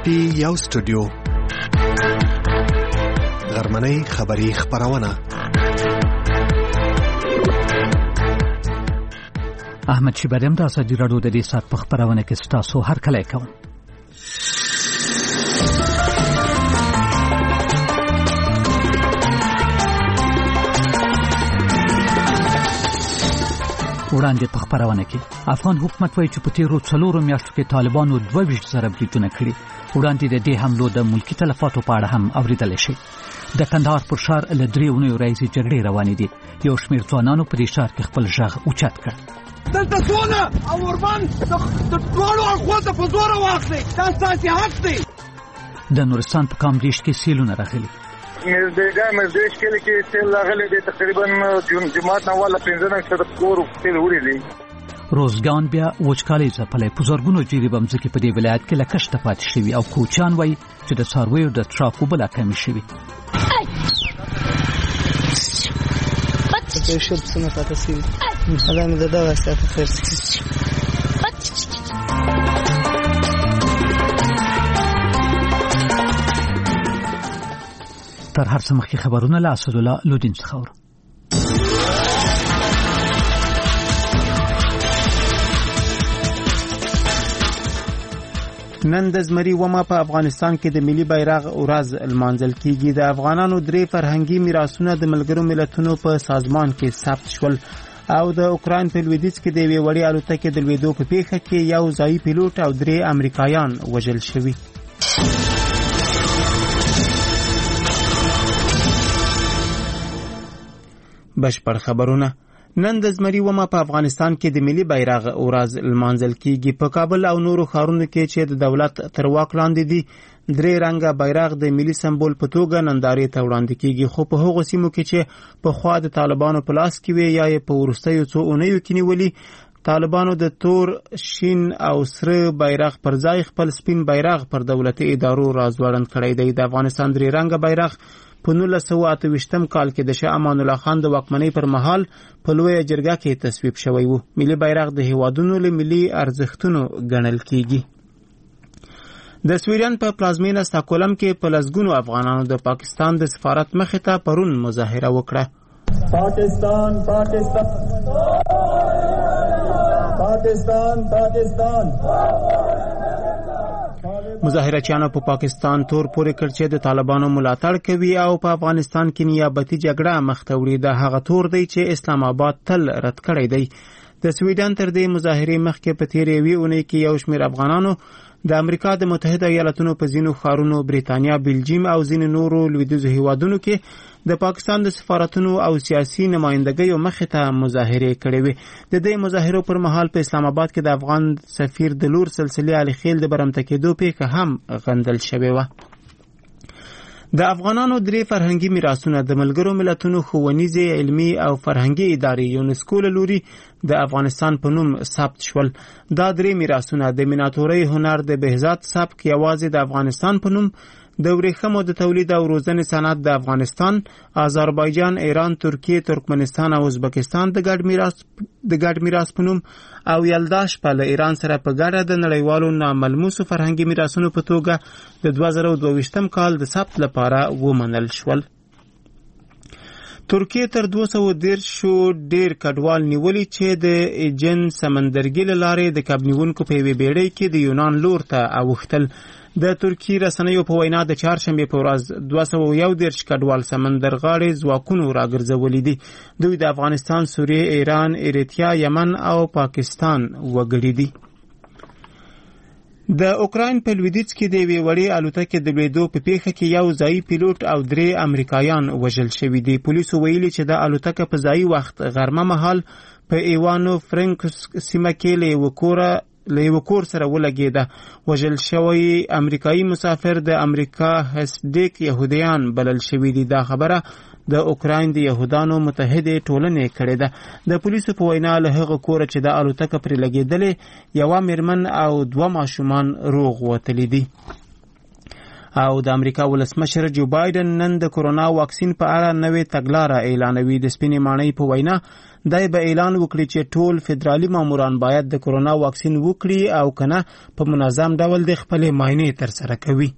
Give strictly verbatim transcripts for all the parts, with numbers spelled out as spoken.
ټي یو سټوډیو غرمنۍ خبری خبرونه. احمد شیبریم د ازادي راډیو د دې سات په خبرونه کې ستاسو هر کله کوم. وړاندې په خبرونه کې افغان حکومت وایي چې په تیرو څلورو میاشتو کې طالبانو دوه ویشت زره بریدونه کړي. وړاندې د دې حملو د ملکی تلفاتو په اړه هم اوریدل شي. د کندهار پر ښار له درې اونیو راهیسې جګړې روانې دي. یو شمېر ځوانانو په دې ښار کې خپل غږ اوچت کړ. دلته سونه او اوربان د ټولو اخوا ته په زوره واخلي، دا ستاسې حق دی. د نورستان په کامدیش کې سیلونه راغلي. مزدګا مزدش کله کې سیل راغلي دي، تقریبا جمعات نه ولا پنځه نه څه کور سیل وړي دي. روزګان بیا وچکالي ځپلې په زورګونو جریب مځکه په دې ولایت کې لکشته پاتې شوی او کوچان وای چې د سارویو د ټراکو بل کمی شوی. په شپ څنګه پاتې شوی الله مې دا واسطه خیر. تر هر څه مخکې خبرونه له اسد الله لودین څخه اورو. نن د زمري ومه په افغانستان کې د ملي بیرغ ورځ لمانځل کیږي. د افغانانو درې فرهنګي میراثونه د ملګرو ملتونو په سازمان کې ثبت شول او د اوکراین په لویدیځ کې د یوې وړې الوتکې د لوېدو په پیښه کې یو ځایي پیلوټ او درې امریکایان وژل شوي. بشپړ خبرونه. نن د زمري ومه په افغانستان کې د ملي بیرغ ورځ لمانځل کیږي. په کابل او نورو ښارونو کې چې د دولت تر واک لاندې دي درې رنګه بیرغ د ملي سمبول په توګه نندارې ته وړاندې کیږي. خو په هغو سیمو کې چې په خوا د طالبانو په لاس کې وي یا یې په وروستیو څو اونیو کې نیولي، طالبانو د تور، شین او سره بیرغ پر ځای خپل سپین بیرغ پر دولتي ادارو راځوړند کړی دی. د افغانستان درې رنګه بیرغ په نولس سوه اته ویشتم کال کې د شاه امان الله خان د واکمنۍ پر مهال په لویه جرګه کې تصویب شوی و. ملي بیرغ د هیوادونو له ملي ارزښتونو ګڼل کیږي. د سویډن په پلازمینه استاکولم کې په لسګونو افغانانو د پاکستان د سفارت مخې ته پرون مظاهره وکړه. پاکستان پاکستان پاکستان پاکستان مظاهرچیانو په پاکستان تور پورې کړ چې د طالبانو ملاتړ کوي او په افغانستان کې نیابتي جګړه مخ ته وړي. دا هغه تور دی چې اسلام آباد تل رد کړی دی. د سویډن تر دې مظاهرې مخکې په تیرې یوې اونۍ کې یو شمېر افغانانو د امریکا د متحده ایالاتونو په ځینو ښارونو، بریتانیا، بلجیم او ځینو نورو لویدیځو هیوادونو کې د پاکستان د سفارتونو او سیاسي نمائندګیو مخې ته مظاهرې کړې وې. د دې مظاهرو پر مهال په اسلام آباد کې د افغان سفیر د لور سلسلې علي خیل د برمته کېدو پیښه هم غندل شوې وه. د افغانانو درې فرهنګي میراثونه د ملګرو ملتونو ښوونیزې، علمي او فرهنګي ادارې یونسکو له لوري د افغانستان په نوم ثبت شول. دا درې میراثونه د میناتورۍ هنر د بهزاد سبک یوازې د افغانستان په نوم، د ورېښمو د تولید او روزنې صنعت د افغانستان، آذربایجان، ایران، ترکیه، ترکمنستان او ازبکستان د ګډ میراث د ګډ میراث په نوم او یلدا شپه له ایران سره په ګډه د نړیوالو ناملموسو فرهنګي میراثونو په توګه د دوه زره دوه ویشتم کال د ثبت لپاره ومنل شول. ترکیه تر دوه سوه دېرشو ډېر کډوال نیولي چې د ایجن سمندرګي له لارې د کب نیونکو په یوې بیړۍ کې د یونان لور ته اوښتل. د ترکیې رسنیو په وینا د چهارشنبې په ورځ دوه سوه یو دېرش کډوال سمندرغاړې ځواکونو راګرځولي دي. دوی د افغانستان، سوریې، ایران، ایریتریا، یمن او پاکستان وګړي دي. د اوکراین په لویدیځ کې د یوې وړې الوتکې د لوېدو په پیښه کې یو ځایي پیلوټ او درې امریکایان وژل شوي دي. پولیسو ویلي چې د الوتکه په ځایي وخت غرمه مهال په ایوانو فرانکس سیمه کې له یوه کوره له یو کور سره ولګېده. وژل شوی امریکایي مسافر د امریکا هسډیک یهودیان بلل شوي دي. دا خبره د اوکراین د یهودانو متحده ټولنې کړې ده. د پولیسو په وینا له هغه کوره چې د الوتکه پرې لګېدلې یوه میرمن او دوه ماشومان روغ وتلي دي. او د امریکا ولسمشر جو بایدن نن د کورونا واکسین په اړه نوې تګلاره اعلانوي. د سپینې ماڼۍ په وینا دای به اعلان وکړي چې ټول فدرالي ماموران باید د کورونا واکسین وکړي او کنه په منظم ډول د خپل معاینې تر سره کوي.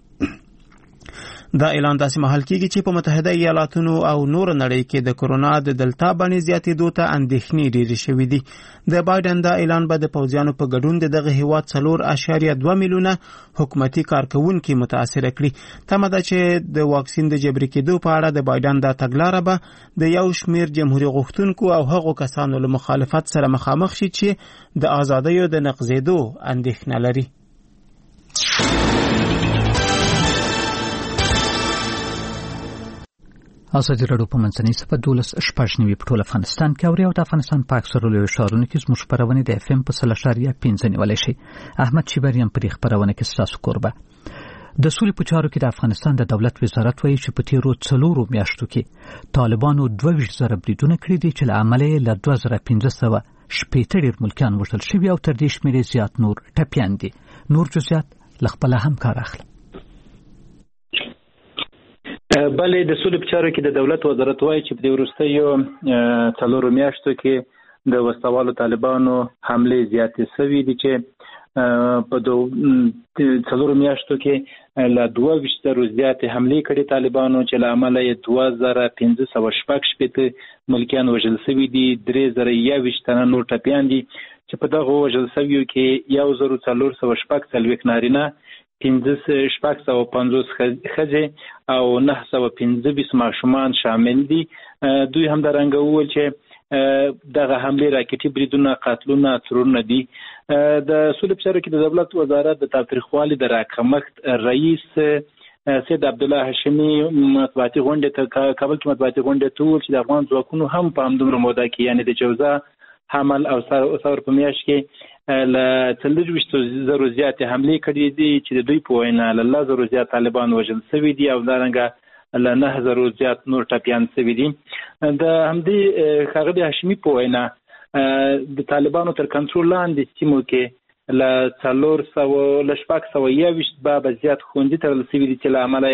دا اعلان داسې مهال کیږي چې په متحده ایالاتونو او نور نړۍ کې د کورونا د دلتا باندې زیاتېدو ته اندېښنې ډېرې شوې دي. د بایدن دا اعلان به د پوځیانو په ګډون د دغه هیواد څلور اعشاریه دوه میلیونه حکومتي کارکوونکي متاثر کړي. تمه ده چې د واکسین د جبري کېدو په اړه د بایدن دا تګلاره به د یو شمیر جمهوریت غوښتونکو او هغو کسانو له مخالفت سره مخامخ شي چې د ازادیو د نقضېدو اندېښنه لري. ازادي راډیو په منځنۍ صفحه دولس شپږ نوي په ټول افغانستان کې اوري او د افغانستان په اکثرو لویو ښارونو کې زموږ خپرونې د اف ام په سل اشاریه پنځه نیولی شي. احمد شیبریم په دې خپرونه کې ستاسو کوربه. د سولې په چارو کې د افغانستان د دولت وزارت وایي چې په تیرو څلورو میاشتو کې طالبانو دوه ویشت زره بریدونه کړي دي چې له امله یې له دوه زره پنځه سوه شپېته ډېر ملکیان وژل شوي او تر دې شمېرې زیات نور ټپیان دي. نور جزئیات له خپله هم کار اخلي. بلې د سولې په چارو کې د دولت وزارت وایي چې په دې وروستیو څلورو میاشتو کې د وسوالو طالبانو حملې زیاتې شوي دي چې په څلورو میاشتو کې له دوه ویشت زرو زیاتې حملې کړي طالبانو چې له امله یې دوه زره پنځه سوه شپږ شپېته ملکیان وژل شوي دي. درې زره یوویشت تنه نور ټپیان دي چې په دغه وژل شویو کې یو زرو څلور سوه شپږ څلوېښت نارینه، پنځه شپږ سوه پنځوس ښځې او نهه سوه پنځه ویشت ماشومان شامل دي. دوی همدارنګه وویل چې دغه حملې راکټي بریدونه، قتلونه، ترورونه دي. د سولې په چارو کې د دولت وزارت د تاوتریخوالي د راکمښت رئیس سید عبدالله هاشمي مطبوعاتي غونډې ته کابل کې مطبوعاتي غونډې ته وویل چې د افغان ځواکونو هم په همدومره موده کې یعنې د جوزا، حمل او ثور په میاشت کې له څلور ویشتو زرو زیاتې حملې کړي دي چې د دوی په وینا له لس زرو زیات طالبان وژل شوي دي او همدارنګه له نهه زرو زیات نور ټپیان شوي دي. د همدې ښاغلي هاشمي په وینا د طالبانو تر کنټرول لاندې سیمو کې له څلور سوه له شپږ سوه یوویشت بابه زیات ښوونځي تړل شوي دي چې له امله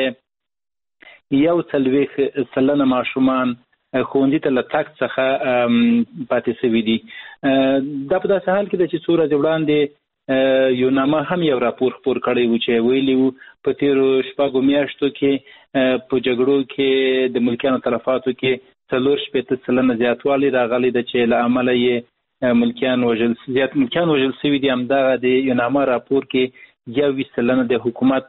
یې یو څلوېښت سلنه ماشومان ښوونځي ته له تګ څخه پاتې شوي دي. دا په داسې حال کې ده چې څو ورځې وړاندې یوناما هم یو راپور خپور کړی و چې ویلي و په تېرو شپږو میاشتو کې په جګړو کې د ملکیانو تلفاتو کې څلور شپېته سلنه زیاتوالی راغلی ده چې له امله یې ملکیان وژل زیات ملکیان وژل شوي دي. همدغه د یوناما راپور کې یوویشت سلنه د حکومت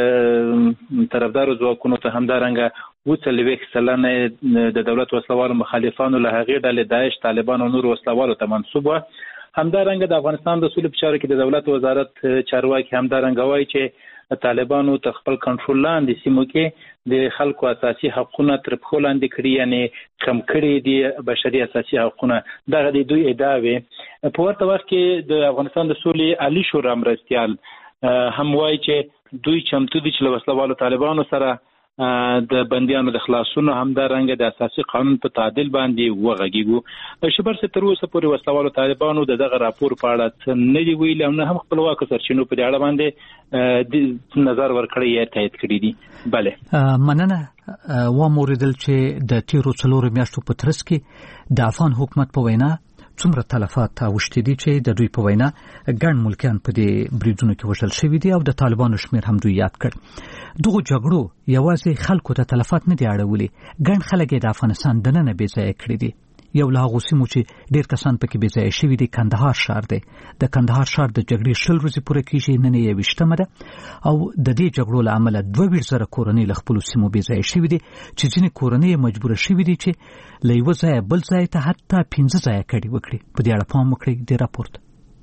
طرفدارو ځواکونو ته همدارنګه اووه څلوېښت سلنه د دولت وسلوالو مخالفانو له هغې ډلې داعش، طالبان او نورو وسلوالو ته منسوب وه. همدارنګه د افغانستان د سولې په چارو کې د دولت وزارت چارواکي همدارنګه وایي چې طالبانو تر خپل کنټرول لاندې سیمو کې د خلکو اساسي حقونه تر پښو لاندې کړي، یعنې کم کړي دي بشري اساسي حقونه. دغه د دوی ادعا وې. په ورته وخت کې د افغانستان د سولې عالي شورا مرستیال هم وایي چې دوی چمتو دي چې له وسلوالو طالبانو سره د بندیانو د خلاصونو همدارنګه د اساسي قانون په تعدیل باندې وغږیږو. شبر سه تر اوسه پورې وسلوالو طالبانو د دغه راپور په اړه نه دی ویلي او نه هم خپلواکو سرچینو په دې اړه باندې نظر ورکړی یا تایید کړی دي. بله مننه. و موریدل چې د تیرو څلورو میاشتو په ترڅ کې د افغان حکومت په وینا څومره تلفات اوښتي دي چې د دوی په وینا ګڼ ملکیان په دې بریدونو کې وژل شوي دي او د طالبانو شمېر هم دوی یاد کړ. دغو جګړو یوازې خلکو ته تلفات نه دي اړولي، ګڼ خلک یې د افغانستان دننه بې ځایه کړي دي. یو له هغو سیمو چې ډېر کسان پکې بې ځایه شوي دي کندهار ښار دی. د کندهار ښار د جګړې شل ورځې پوره کېږي، نن یې یوویشتمه ده او د دې جګړو له امله دوه ویشت زره کورنۍ له خپلو سیمو بې ځایه شوي دي چې ځینې کورنۍ یې مجبوره شوي دي چې له یوه ځایه بل ځای ته حتی پنځه ځایه کډې وکړي. په دې اړه پام وکړئ. دې راپورت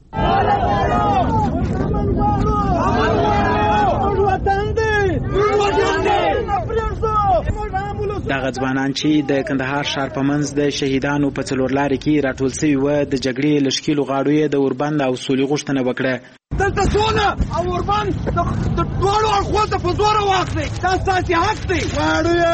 دغه ځوانان چې د کندهار ښار په منځ د شهیدانو په څلور لارې کې راټول شوي وو، د جګړې له ښکېلو غاړو یې د اوربند او سولې غوښتنه وکړه. د دلته سوله او اوربند د دواړو اړخو ته په زوره واخلئ. دا ستاسې حق دی. غواړو یې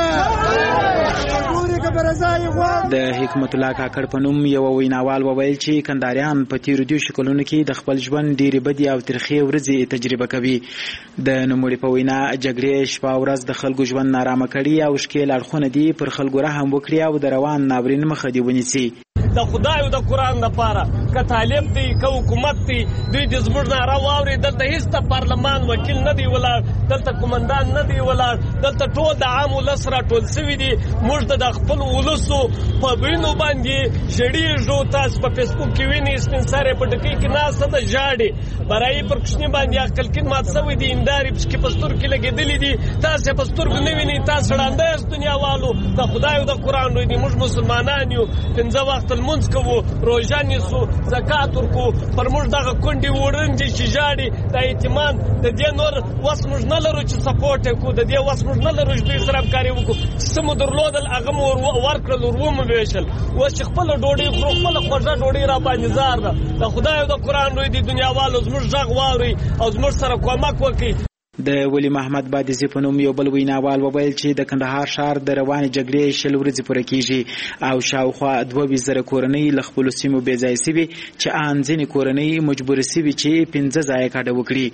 د حکمت الله کاکړ په نوم یو ویناوال وویل چې کندهاریان په تیرو دیو شکلونو کې د خپل ژوند ډېرې بدې او ترخې ورځې تجربه کوي. د نوموړي په وینا جګړې شپه او ورځ د خلکو ژوند نارامه کړي او ښکېل اړخونه دي پر خلکو رحم وکړي او د روان ناورین مخه دې ونیسي. د خدای او د قرآن لپاره که طالب دی که حکومت دی دوی د زموږ ناره واوري. دلته هیڅ د پارلمان وکیل نه دی ولاړ، دلته کومندان نه دی ولاړ، دلته ټول د عام ولس راټول سوي دي. موږ د خپل ولسو په وینو باندې ژړېږو. تاسو په فیسبوک کې وینئ سپین سرې په ډکۍ کې ناسته ده ژاړي. برایي پر کوچني باندې عقل کین مات سوی دي، هندارې پسکې په سترګو کې لګېدلې دي. تاسو په سترګو نه وینئ، تاسو ړانده یاست دنیاوالو. د خدای او د قرآن روی دي. موږ مسلمانان یو، پنځه وخت لمونځ کوو، روژه نیسو، زکات ورکوو. پر موږ دغه کونډې وړنجې چې ژاړي د یتیمان د دې نور وس موږ نه لرو چې سپورټ یې کړو، د دې وس موږ نه لرو چې دوی سره همکاري وکړو. څه مو درلودل هغه مو ورکړل، ور ومو ویشل. اوس چې خپله ډوډۍ خورو، خپله خوږه ډوډۍ را باندې زار ده. د خدای او د قرآن روی دي دنیاوالو زموږ غږ واورئ او زموږ سره کومک وکړئ. د ولی محمد بادزی په نوم یو بل ویناوال وویل چې د کندهار ښار د روانې جګړې شل ورځې پوره کیږي او شاوخوا دوه ویشت زره کورنۍ له خپلو سیمو بې ځایه سوي چې ان ځینې کورنۍ مجبورې سوي چې پنځه ځایه کډه وکړي.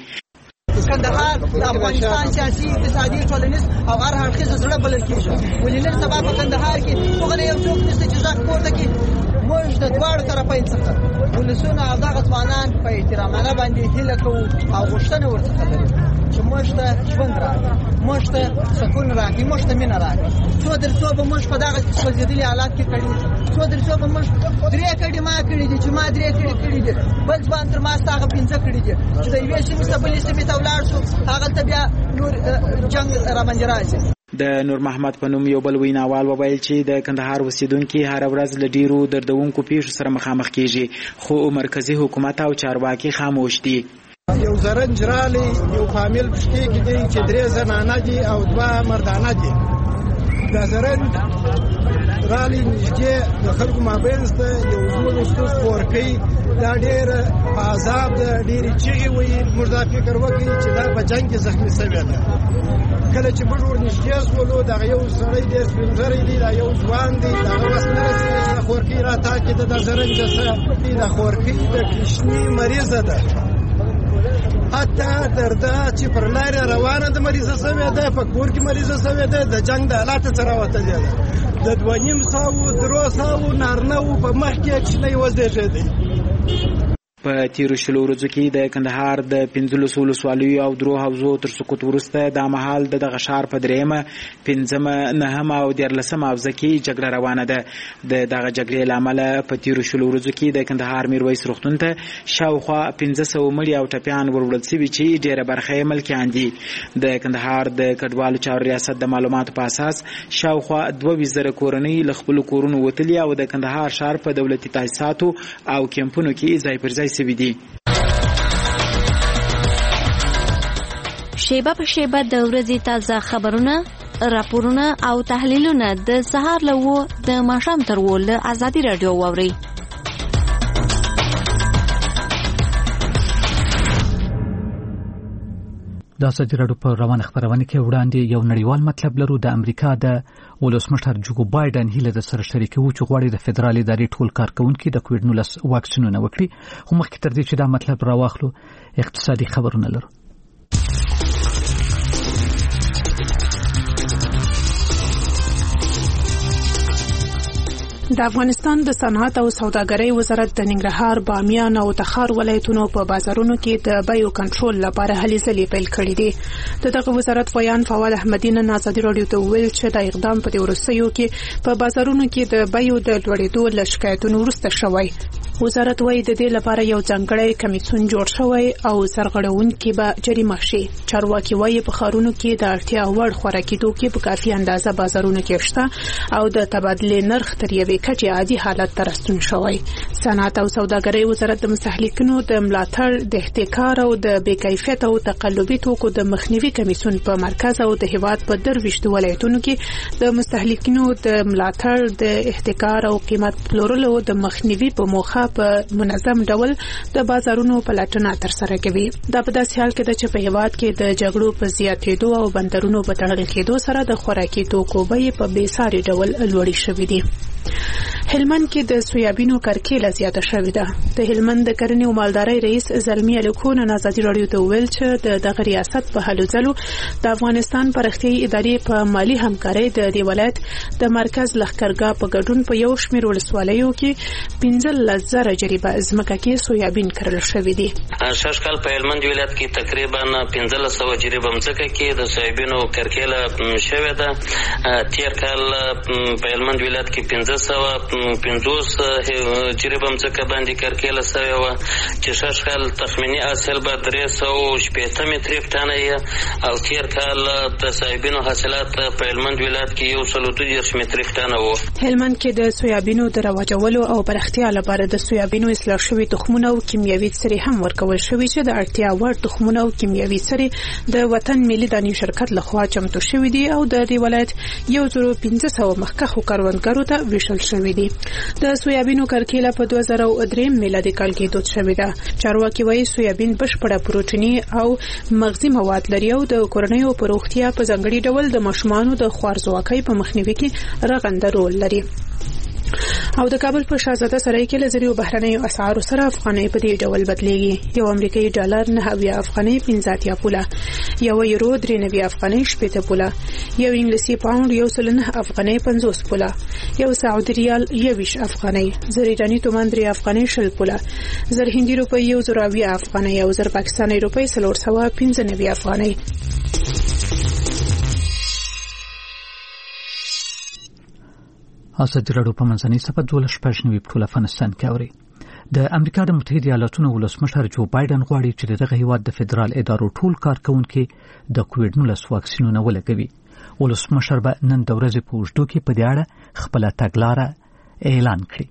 کندهار د افغانستان سیاسي، اقتصادي، ټولنیز او هر اړخیز زړه بلل کېږي. ولې نن سبا په کندهار کې هغه یو څوک نشته چې غږ پورته کړي. موږ د دواړو طرفین څخه ولسونه او دغه ځوانان په احترامانه باندې هیله کوو او غوښتنه ورڅخه لرو چې موږ ته ژوند راکړي، موږ ته سکون راکړي، موږ ته مینه راکړي. څو درڅو به موږ په دغه سوځېدلي حالات کې کړي، څو درڅو به موږ درې کړي ما کړي دي چې ما درې کړي کړي دي، بل ځوان تر ما ستا هغه پنځه کړي دي چې د یوې سیمې څخه بلې سیمې ته ولاړ شو، هغلته بیا نور جنګ راباندې راځي. د نور محمد په نوم یو بل ویناوال وویل چې د کندهار اوسیدونکي هره ورځ له ډیرو دردونکو پیښو سره مخامخ کیږي، خو مرکزی حکومت او چارواکي خاموش دي. یو زرنج رالی یو فامیل پشکی کې دی چې درې زنانه دي او دوه مردانه دي. دا زرنج رالی نږدې د خلکو مابینځ ته یو زموږ استوس پورکۍ دا ډېره په عذاب ده، ډېرې چیغې وایي. موږ دا فکر وکړي چې دا په جنګ کې زخمي سوې ده. کله چې موږ ورنږدې شولو دغه یو سړی دی، سپین ږیری دی، دا یو ځوان دی، د هغه وس نه رسېږي چې د خورکۍ راتاکېده. د زرنجه څه د خورکۍ د کشمي مریضه ده، حتی درده چې پر لارې روانه د مریضه سوې ده، په کور کې مریضه سوې ده، د جنګ د حالاتو څخه راوتلې ده. د دوه نیم سوو درو سوو نارینه وو په مخ کې کوچنی وزېږېدی. په تیرو شلو ورځو کې د کندهار د پنځلسو ولسوالیو او درو حوزو تر سقوط وروسته دا مهال د دغه ښار په درېیمه، پنځمه، نهمه او دیارلسمه حوزه کې جګړه روانه ده. د دغه جګړې له امله په تیرو شلو ورځو کې د کندهار میرویس روغتون ته شاوخوا پنځه سوه مړي او ټپیان وروړل سوي چې ډېره برخه یې ملکیان دي. د کندهار د کډوالو چارو ریاست د معلوماتو په اساس شاوخوا دوه ویشت زره کورنۍ له خپلو کورونو وتلي او د کندهار ښار په دولتي تاسیساتو او کیمپونو کې ځای پر ځای سوي دي. شیبه په شیبه د ورځې تازه خبرونه، راپورونه او تحلیلونه د سهار له وو د ماښام تر وو له ازادي رادیو واورئ. د ازادي راډیو په روانه خبرونه کې وړاندې یو نړیوال مطلب لرو. د امریکا د ولسمشر جو بایدن هیله د سره شریکوي چې غواړي د فدرال ادارې ټول کارکونکو د کووډ نولس واکسینونه وکړي. خو مخکې تر دې چې دا مطلب راواخلو اقتصادي خبرونه لرو. د افغانستان د صنعت او سوداګرۍ وزارت د ننګرهار، بامیان او تخار ولایتونو په بازارونو کې د بیو کنټرول لپاره هلې ځلې پیل کړې دي. دغه وزارت ویان فواد احمدی نن ازادي راډیو ته ویل چې دا اقدام په دې وروستیو کې په بازارونو کې د بیو د لوړېدو له شکایتونو وروسته شوی. وزارت وايي د دې لپاره یو ځانګړی کمیسیون جوړ شوی او سرغړونکي به جریمه شي. چارواکي وايي په ښارونو کې د اړتیا وړ خوراکي توکي په کافي اندازه بازارونو کې شته او د تبادلې نرخ تر یوې کچې عادي حالت ته راستون شوی. صنعت او سوداګرۍ وزارت د مستهلکینو د ملاتړ د احتکار او د بې کیفیت او تقلبي توکو د مخنیوي کمیسیون په مرکز او د هیواد په درویشتو ولایتونو کې د مستهلکینو د ملاتړ د احتکار او قیمت پلورلو د مخنیوي په موخه په منظم ډول د بازارونو پلټنه ترسره کوي. دا په داسې حال کې ده چې په هیواد کې د جګړو په زیاتېدو او بندرونو په تړل کېدو سره د خوراکي توکو بیې په بې ساري ډول لوړې شوې دي. هلمند کې د سویابینو کرکیله زیاته شوې ده. د هلمند د کرنې او مالدارۍ رئیس زلمی الکو نن ازادي راډیو ته وویل چې د دغه ریاست په هلو ځلو د افغانستان پرختیایي ادارې په مالی همکارۍ د دې ولایت د مرکز لښکرګاه په ګډون په یو شمېر ولسوالیو کې پنځلس زره جریبه ځمکه کې سویابین کرل شوي دي. شش کال په هلمند ولایت کې تقریبا پنځلس سوه جریبه ځمکه کې د سویابینو کرکیله شوې ده. تیر کال په هلمند ولایت کې پنځه سوه پنځوس جریبه ځمکه باندې کرکیله شوې وه چې شش کال تخمیني حاصل به درې سوه شپېته متریک ټنه یې او تیر کال د سویابینو حاصلات په هلمند ولایت کې یو سل دوه دېرش متریک ټنه وو. هلمند کې د سویابینو د رواجولو او پراختیا لپاره د سویابینو اصلاح شوي تخمونه او کیمیاوي سرې هم ورکول شوي چې د اړتیا وړ تخمونه او کیمیاوي سرې د وطن ملي دانې شرکت لخوا چمتو شوي دي او د دې ولایت یو زره پنځه سوه مخکښو کروندګرو ته ویشل شوي دي. د سویابینو کرکیله په دوه زره او درې میلادي کال کې دود شوې ده. چارواکي وایي سویابین بشپړه پروټیني او مغذي مواد لري او د کورنیو په روغتیا په ځانګړي ډول د ماشومانو د خوارځواکۍ په مخنیوي کې رغنده رول لري. او د کابل په شاهزاده سرای کې لزریو بهرنیو اسعارو سره افغانۍ په دې ډول بدلېږي. یو امریکایي ډالر نه اویا افغانۍ پنځه اتیا پوله، یو یورو درې نوي افغانۍ شپېته پوله، یو انګلیسي پاوند یو سل نه افغانۍ پنځوس پوله، یو سعودي ریال یوویشت افغانۍ، زر ایراني تومان درې افغانۍ شل پوله، زر هندي روپۍ یو زر اویا افغانۍ او زر پاکستاني روپۍ څلور سوه پنځه نوي افغانۍ. ازادي راډیو په منځنۍ صفحه دولس شپږ نوي په ټول افغانستان کې اوري. د امریکا د متحده ایالاتونو ولسمشر جو بایدن غواړي چې دغه هیواد د فدرال ادارو ټول کارکونکو د کووډ نولس واکسینونه ولګوي. ولسمشر به نن د ورځې په اوږدو کې په دې اړه خپله تګلاره اعلان کړي.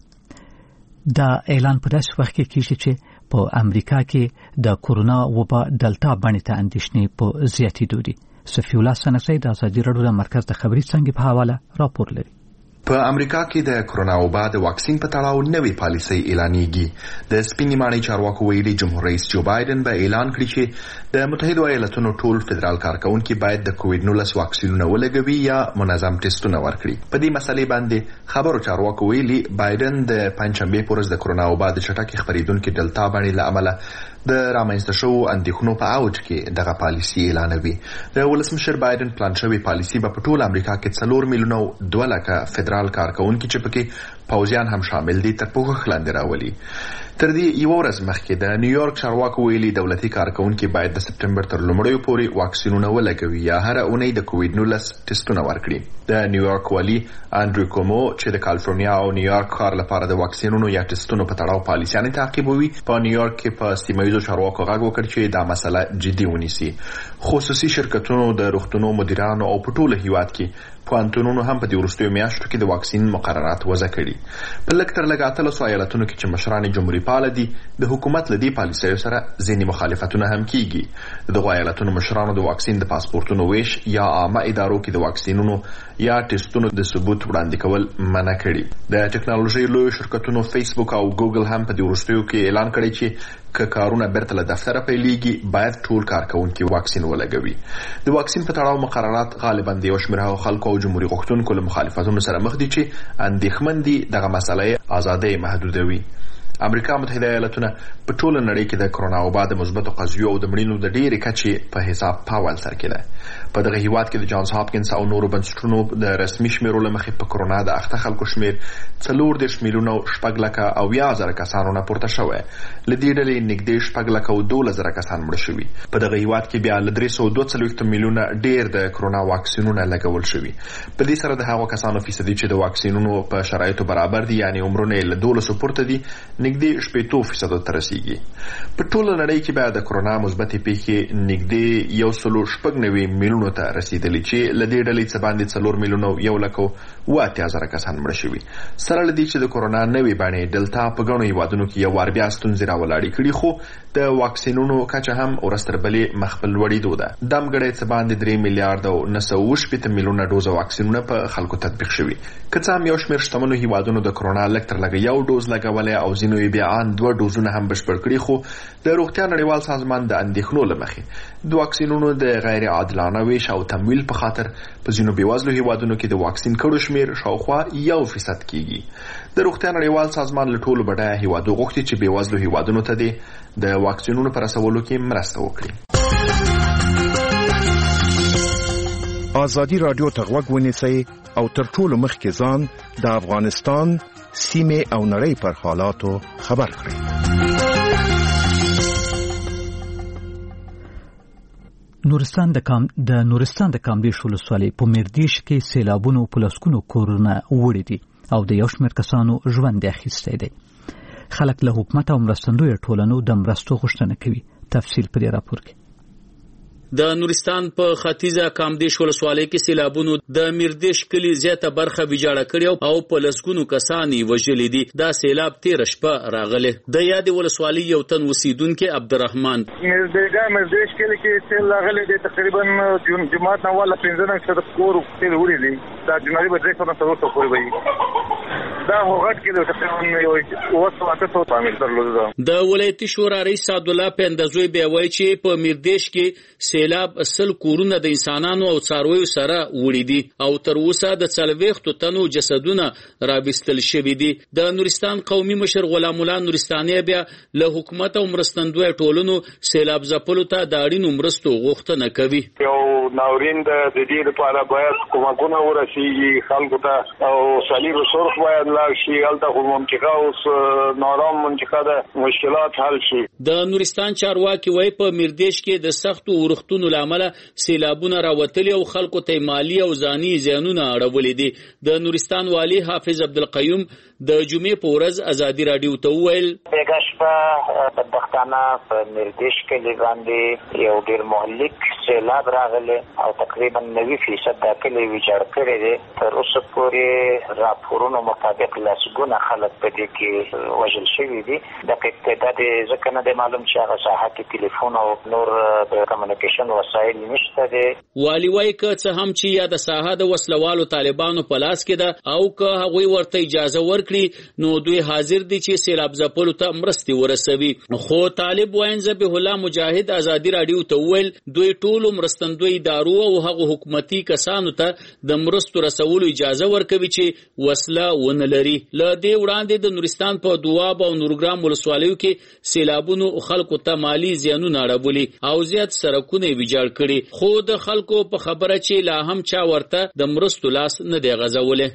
دا اعلان په داسې وخت کې کیږي چې په امریکا کې د کورونا وبا دلتا باندې ته اندېښنې په زیاتېدو دي. صفي الله سنسي د ازادي راډیو د مرکز د خبري څنګه په حواله راپور لري. په امریکا کې د کرونا وبا د واکسین په تړاو نوې پالیسي اعلانېږي. د سپینې ماڼۍ چارواکو ویلي جمهور رئیس جو بایدن به اعلان کړي چې د متحده ایالاتونو ټول فدرال کارکونکو باید د کووډ نولس واکسینونه ولګوي یا منظم ټیسټونه ورکړي. په دې مسلې باندې خبرو چارواکو ویلي بایدن د پنځشنبه پر ورځ د کرونا وبا د چټکې خپرېدونکو دلتا باندې له امله د رامنځته شوو اندېښنو په اوج کې دغه پالیسي اعلانوي. د ولسمشر بایدن پلان شوی پالیسي به په ټول امریکا کې څلور میلیونه دوه لکه فدرال کارکونکو چې پکې پوځیان هم شامل دي تر پوښښ لاندې راولي. تر دې یو ورځ مخکې د نیویارک چارواکو ویلي دولتي کارکونکو باید د سپټمبر تر لومړیو پورې واکسینونه ولګوي یا هر اونۍ د کووډ نولس ټیسټونه ورکړي. د نیویارک والی انډریو کومو چې د کالیفورنیا او نیویارک ښار لپاره د واکسینونو یا ټیسټونو په تړاو پالیسیانې تعقیبوي په نیویارک کې په سیمایي چارواکو غږ وکړ چې دا مسله جدي ونیسي. خصوصي شرکتونو د روغتونو مدیرانو او په ټول هیواد کې پوهنتونونو هم په دې وروستیو میاشتو کې د واکسین مقررات وضع کړي. په لږ تر لږه اتلسو ایالتونو کې چې مشران جمهوریت پاله دي د حکومت له دې پالیسیو سره ځینې مخالفتونه هم کیږي. دغه ایالتونو مشرانو د واکسین د پاسپورتونو ویش یا عامه ادارو کې د واکسینونو یا ټیسټونو د ثبوت وړاندې کول منع کړي. د ټکنالوژي لوی شرکتونو فیسبوک او ګوګل هم په دې وروستیو کې اعلان کړی چې که کارونه برته له دفتره پیلېږي باید ټول کارکونکو واکسین ولګوي. د واکسین په تړاو مقررات غالبا د یو شمېر خلکو او جمهوریت غوښتونکو له مخالفتونو سره مخ دي چې اندېښمن دي دغه مسله آزادۍ محدودوي. امریکا متحده ایالاتونه په ټول نړۍ کې د کرونا وبا د مثبتو قضیو او د مړینو د ډېرې کچې په حساب پاول سر کې ده. په دغه هیواد کې د جانز هاپکینز او نورو بنسټونو د رسمي شمیرو له مخې په کرونا د اخته خلکو شمیر څلور دېرش میلیونه شپږ لکه اویا زره کسانو نه پورته شوی. له دې ډلې نږدې شپږ لکه او دولس زره کسان مړه شوي. په دغه هیواد کې بیا له درې سوه دوه څلوېښت میلیونه ډېر د کرونا واکسینونه لګول شوي. په دې سره د هغو کسانو فیصدي چې د واکسینونو په شرایطو برابر دي یعنې عمرونه یې له دولسو پورته دي نږدې شپېتو فیصدو ته رسیږي. په ټوله نړۍ کې بیا د کرونا مثبتې پیښې نږدې یو سلو شپږ نوي میلیونو ته رسیدلی چې له دې ډلې څخه باندې څلور میلیونه یو لک او اتیا زره کسان مړه شوي. سره له دې چې د کورونا نوې بڼې ډلتا په ګڼو هیوادونو کې یو وار بیا ستونزې راولاړې کړي، خو د واکسینونو کچه هم ورځ تر بلې مخ په لوړېدو ده. دمګړی څه باندې درې میلیارډ او نه سوه اووه شپېته میلیونه ډوزه واکسینونه په خلکو تطبیق شوي. که څه هم یو شمېر شتمنو هیوادونو د کورونا لږ تر لږه یو ډوز لګولی او ځینو یې بیا ان دوه ډوزونه هم بشپړ کړي، خو د روغتیا نړیوال سازمان د اندېښنو له مخې د واکسینونو د غیر عادلانه ویش او تمویل په خاطر په ځینو بېوزلو هیوادونو کې د واکسین کړو شمېر شاوخوا یو فیصد کېږي. د روغتیا نړیوال سازمان له ټولو بډایه هیوادو غوښتي چې بېوزلو هیوادونو ته د واکسینونو په رسولو کې مرسته وکړي. ازادي رادیو ته غوږ ونیسئ او تر ټولو مخکې ځان د افغانستان سیمه او نړۍ پر حالاتو خبر کړئ. نورستان د کام د نورستان د کامدیش ولسوالۍ په میردیش کې سیلابونو په لسګونو کورونه وړي دي او د یو شمېر کسانو ژوند اخیستی دی. خلک له حکومت او مرستندویه ټولنو د مرستو غوښتنه کوي. تفصیل په دې راپور کې. د نورستان په ختیځه کامدیش ولسوالۍ کې سیلابونو د میردیش کلي زیاته برخه ویجاړه کړې او په لسګونو کسان یې وژلي دي. دا سیلاب تېره شپه راغلی. د یادې ولسوالۍ یو تن اوسیدونکی عبدالرحمن میردیګا میردیش کلي کې سیل راغلی دی، تقریبا جماعت نه والا پنځه نښه د کور سیل وړي دي. دا جنوري به درې سوه نه څلور سوه پورې وي. دا هو غټ کلي تقریبا یو اوه سوه اته سوه تعمیل درلوده. د ولایتي شورا رئیس سعدالله پیندزوی بیا وایي چې په میردیش کې سیلاب اصل کورونه د انسانانو او څارویو سره وړي دي او تر اوسه د څلوېښتو تنو جسدونه رابستل شوي دي. د نورستان قومي مشر غلام الله نورستاني بیا له حکومت او مرستندویه ټولنو سیلاب ځپلو ته د اړینو مرستو غوښتنه کوي. یو ناورین د دې لپاره باید کومکونه ورسیږي خلکو ته او صلیب سرخ باید لاړ شي. هلته خو منطقه اوس نارام منطقه ده، مشکلات حل شي. د نورستان چارواکي وایي په میردیش کې د سختو ورښتونو له امله سیلابونه راوتلي او خلکو ته مالي او ځاني زیانونه اړولي دي. د نورستان والي حافظ عبدالقیوم د جمعې په ورځ ازادي راډیو ته وویل بیګا شپه بدبختانه په میردیش کلي باندې یو ډېر مهلک سیلاب راغلی او تقریبا نوي فیصد دا کلي ویجاړ کړی دی. تر اوسه پورې راپورونو مطابق لسګونه خلک په دې کې وژل شوي دي. دقیق تعداد یې ځکه نه دی معلوم چې هغه ساحه کې تلیفون او نور د کمیونیکیشن وسایل نشته دی. والي وایي که څه هم چې یا د ساحه د وسلوالو طالبانو په لاس کې ده او که هغوی ورته اجازه ورکړي نو دوی حاضر دي چې سیلاب ځپلو ته مرستې ورسوي. خو طالب واین ذبیح الله مجاهد ازادي راډیو ته وویل دوی ټولو مرستندوی ادارو او هغو حکومتي کسانو ته د مرستو رسولو اجازه ورکوي چې وسله ونه لري. له دې وړاندې د نورستان په دواب او نورګرام ولسوالیو کې سیلابونو خلکو ته مالي زیانونه اړولي او زیات سرکونه ویجاړ کړي، خو د خلکو په خبره چې لا هم چا ورته د مرستو لاس نه دی غځولی.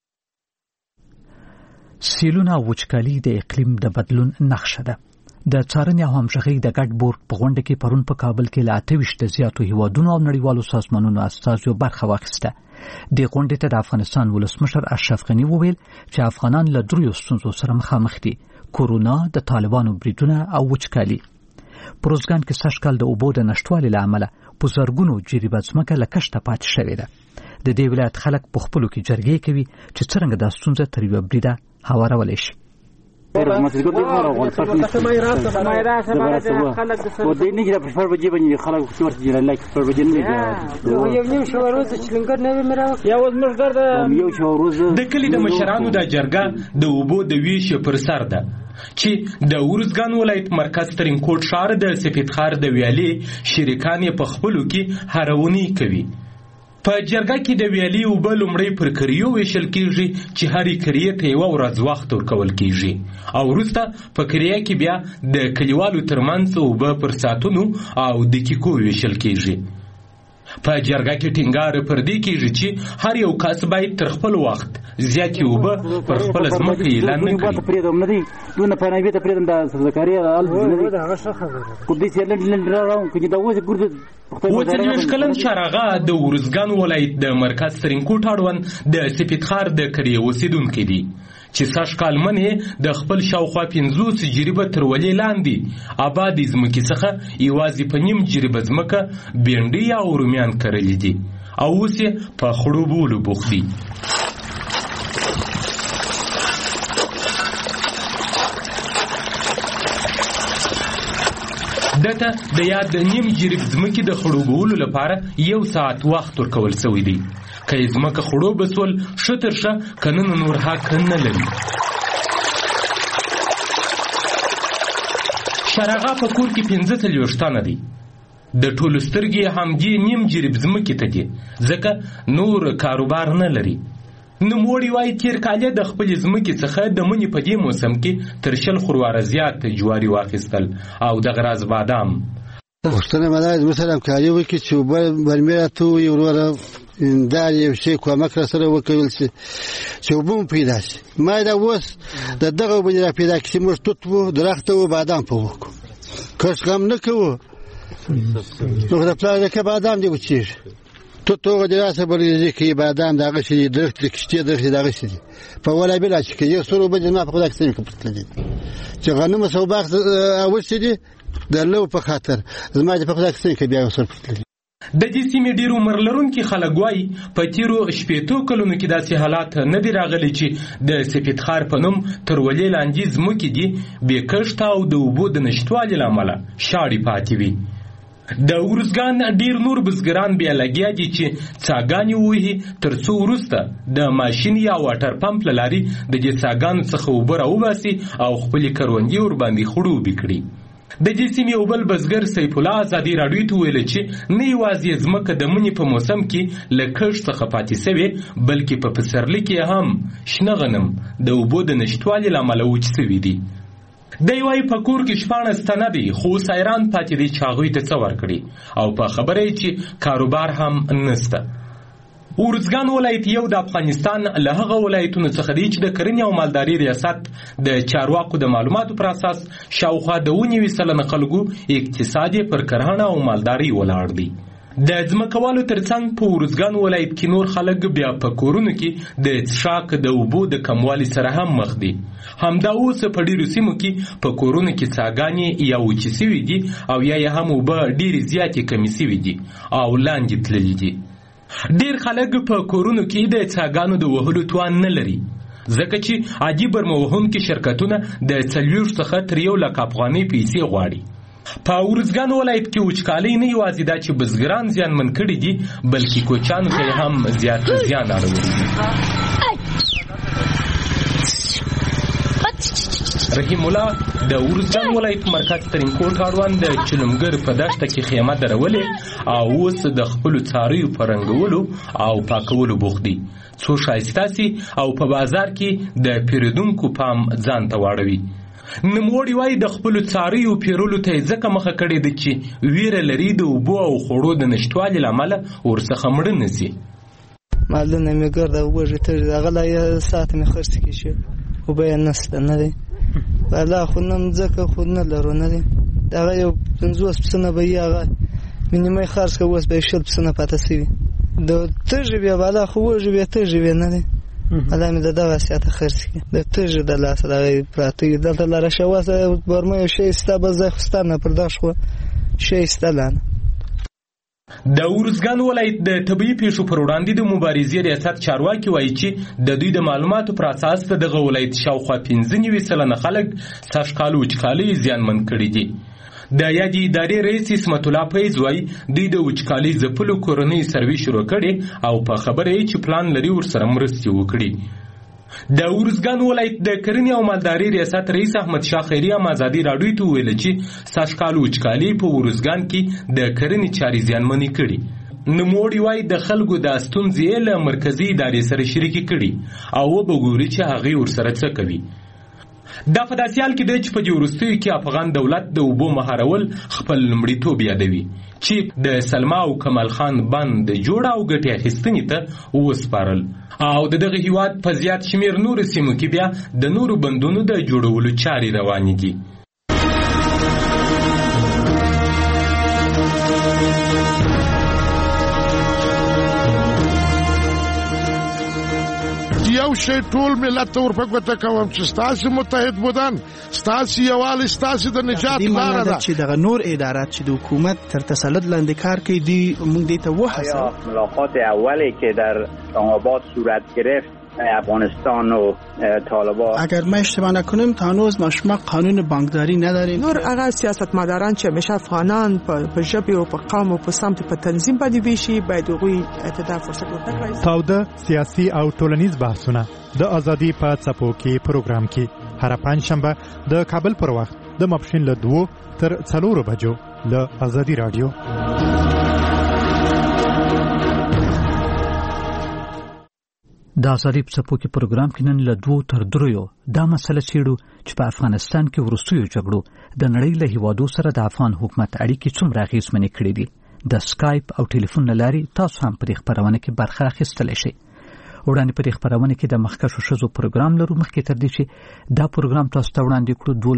سیلونه او وچکالي د اقلیم د بدلون نښه ده. د څارنې او همغږۍ د ګډ بورډ په غونډه کې پرون په کابل کې له اته ویشت زیاتو هیوادونو او نړیوالو سازمانونو استازو برخه واخیسته. د غونډې ته د افغانستان ولسمشر اشرف غني وویل چې افغانان له دریو ستونزو سره مخامخ دي: کورونا، د طالبانو بریدونه او وچکالي. پروزګان کې سږکال د اوبو د نشټوالي له امله په زرګونو جریبه ځمکه له کښته پاتې شوې ده. د دې ولایت خلک په خپلو کې جرګې کوي چې څرنګه دا ستونزه تر یوه بریده هوارولی شي. د کلي د مشرانو د جرګه د اوبو د ویش پر سر ده چې د ورزګان ولایت مرکز ترینکوټ ښار د سپیدخار د ویالې شریکان یې په خپلو کې هرونی کوي. په جرګه کې د ویالې اوبه لومړی پر کریو ویشل کیږي چې هرې کریې ته یوه ورځ وخت ورکول کیږي او وروسته په کریه کې بیا د کلیوالو ترمنځ اوبه پر ساعتونو او دقیقو ویشل کیږي. په جرګه کې ټینګار پر دې کیږي چې هر یو کس باید تر خپل وخت زیاتې اوبه پر خپله ځمکه اعلان نه کړي. اووه کلن چراغه د ورزګان ولایت د مرکز ترینکوټ اړوند د سپیدخار د کریې اوسیدونکی دی چې سږکال منې د خپل شاوخوا پنځوس جریبه تر ولې لاندې آبادې ځمکې څخه یوازې په نیم جریبه ځمکه بېنډۍ او رومیان کرلي دي او اوس یې په خړوبولو بوخت دي. دته د یاد د نیم جریب ځمکې د خړوبولو لپاره یو ساعت وخت ورکول شوی دی. که یې ځمکه خړوبه سول ښه تر ښه، که نه نو نور حق نه لري. شارغا په کور کې پنځه څلوېښت تنه دي. د ټولو سترګې همدې نیم جریب ځمکې ته دي، ځکه نور کاروبار نه لري. نوموړي وایي تېر کال د خپلې ځمکې څخه د مني په دې موسم کې تر شل خورواره زیات جواري واخیستل او دغه راز بادام. پوښتنه مې دا ده مثلا همکاري وکړي چې اوبه برمې راته ووایي وروره دا یو شی کومک را سره وکړل شي چې اوبه مو پیدا شي. ما دا اوس د دغه اوبه را پیدا کړي چې موږ توت وو درخته وو بادام په وکړو کښ غم نه کوو نو د پلار دکه بادام دی وچېږي تو توغه دی راسه بریږي کې بادام دغه شي درخت کشته درخت دغه شي په ولا بلا چې یو سره به جنا په خدا کې څنګه پټل دي چې غنم صوباخ اوسې دي د لو په خاطر زما په خدا کې څنګه بیا سره پټل. د دې سیمې ډیرو عمر لرونکي خلک وایي په تیرو شپېتو کلونو کې داسې حالات نه دي راغلي چې د سپیدخار په نوم تر ولې لاندې ځمکې دي بې کښت او د اوبو د نشتوالي له امله شاړې پاتې وي. د ارزګان ډیر نور بزګران بیا لګیا دي چې څاګانې ووهي تر څو وروسته د ماشین یا واټر پمپ له لارې د دې څاګانو څخه اوبه راوباسي او خپلې کروندې ورباندې خړوبې کړي. د دې سیمې یو بل بزګر سیف الله ازادي راډیو ته ویل چې نه یوازې ځمکه د مني په موسم کې له کښت څخه پاتې سوې بلکې په پسرلي کې هم شنه غنم د اوبو د نشتوالي له امله وچ سوي دي. دی وایي په کور کې شپاړس تنه دي خو سایران پاتې دي چې هغوی ته څه ورکړي او په خبره یې چې کاروبار هم نسته. ارزګان ولایت یو د افغانستان له هغه ولایتونو څخه دی چې د کرنې او مالدارۍ ریاست د چارواکو د معلوماتو پر اساس شاوخوا د اووه نوي سلنه خلکو اقتصاد یې پر کرهڼه او مالدارۍ ولاړ دی. د ځمکوالو ترڅنګ په ارزګان ولایت کې نور خلک بیا په کورونو کې د څښاک د اوبو د کموالي سره هم مخ دي. همدا اوس په ډیرو سیمو کې په کورونو کې څاګانې یا وچې سوي دي او یا یې هم اوبه ډیرې زیاتې کمې سوي دي او لاندې تللي دي. ډیر خلک په کورونو کې د څاګانو د وهلو توان نه لري ځکه چې عادي برمه وهونکي شرکتونه د څلوېښت څخه تر یو لک افغانۍ پیسې غواړي. په ارزګان ولایت کې وچکالۍ نه یوازې دا چې بزګران زیانمن کړي دي بلکې کوچیانو ته هم زیات زیان اړولی دي. رحیم الله د ارزګان ولایت مرکز ترینکوټ اړوند د چلمګر په دښته کې خیمه درولې او اوس د خپلو څارویو په رنګولو او پاکولو بوخت دي څو ښایسته سي او په بازار کې د پیرودونکو پام ځان ته واړوي. نوموړي وایي د خپلو څارویو پیرولو ته یې ځکه مخه کړې ده چې ویره لري د اوبو او خوړو د نشتوالي له امله ورڅخه مړه نه سي. مالونه مې ګرده وږې تږې دي هغه لا یې ساعت مې خرڅ کړي شي اوبه یې نسته نه دی بالا خو نه مځکه خو نه لرو نه دی دغه یو پنځوس پسونه به یې هغه مینیمای خرڅ کړه اوس به یې شل پسونه پاته سوي د تږې بیا بالا خو وږې بیا تږې بیا نه دی الله مې د دغه سیاته خرڅ کړي د تږې د لاسه دغه پراته وي دلته لاره شواسه برمه یو ښایسته به زه خو ستا نه پر دا شوه ښایسته لانه. د ارزګان ولایت د طبیعي پیښو پر وړاندې د مبارزې ریاست چارواکي وایي چې د دوی د معلوماتو پر اساس د دغه ولایت شاوخوا پنځه نوي سلنه خلک سږکال وچکالۍ زیانمن کړي دي. د یادې ادارې رئیس اسمت الله فیض وایي دوی د وچکالۍ ځپلو کورنۍ سروې شروع کړې او په خبره یې چې پلان لري ورسره مرستې وکړي. د ارزګان ولایت د کرنې او مالدارۍ ریاست رئیس احمد شاه خیري هم ازادي راډیو ته وویل چې سږکال وچکالۍ په ارزګان کې د کرنې چارې زیانمنې کړي. نوموړي وایي د خلکو دا ستونزې یې له مرکزي ادارې سره شریکې کړي او وبګوري چې هغې ورسره څه کوي. دا په داسې حال کې دی چې په دې وروستیو کې افغان دولت د اوبو مهارول خپل لومړیتوب یادوي چې د سلما او کمال خان بند جوړه او ګټې اخیستنې ته وسپارل او د دغه هیواد په زیات شمیر نورو سیمو کې بیا د نورو بندونو د جوړولو چارې روانې دي. یو شی ټول ملت ته ورپګوته کوم چې ستاسو متحد بودن ستاسو یووالی ستاسو د نجات لاره ده چې دغه نور ادارات چې د حکومت تر تسلط لاندې کار کوي دی موږ دې ته وحسن ملاقات اولی که در آباد صورت گرفت افغانستان و طالبان اگر ما اشتباه نکنیم تا هنوز ما شما قانون بانکداری نداریم نور هغه سیاستمداران چې همیشه افغانان په ژبه او په قوم او په سمت په تنظیم باندې ویشي باید هغوی اعتدال فرصت ورکړي. تاوده سیاسي او ټولنیز بحثونه د ازادي په څپو کې پروګرام کې هر پنځشنبه د کابل پر وخت د ماپښین له دوه تر څلورو بجو له ازادي رادیو. د ازادي په څپو کې پروګرام کې نن له دوه تر دریو دا مسله څېړو چې په افغانستان کې وروستیو جګړو د نړۍ له هیوادو سره د افغان حکومت اړیکې څومره اغېزمنې کړې دي. د سکایپ او ټلیفون له لارې تاسو هم په دې خپرونه کې برخه اخیستلی شئ. وړاندې په دې خپرونه کې د مخکښو ښځو پروګرام لرو. مخکې تر دې چې دا پروګرام تاسو ته وړاندې کړو